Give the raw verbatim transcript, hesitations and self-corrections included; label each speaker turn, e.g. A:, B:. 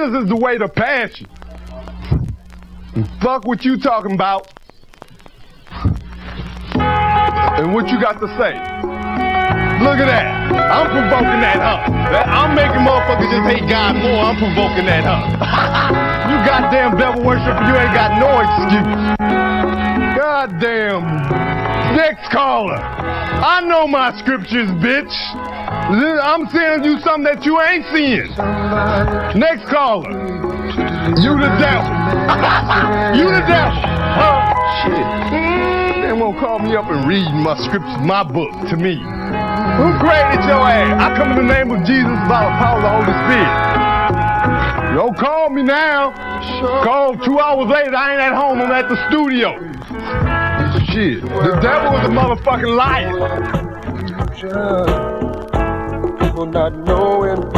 A: Jesus is the way to passion. And fuck what you talking about. And what you got to say? Look at that. I'm provoking that, huh? That I'm making motherfuckers just hate God more. I'm provoking that, huh? You goddamn devil worshiper, you ain't got no excuse. Goddamn. Next caller. I know my scriptures, bitch. I'm saying you something that you ain't seeing. Next caller. You the devil. You the devil. Huh? Shit. They won't call me up and read my scriptures, my book to me. Who created your ass? I come in the name of Jesus by the power of the Holy Spirit. Don't call me now. Call two hours later, I ain't at home, I'm at the studio. Shit. The devil is a motherfucking liar.
B: People not knowing.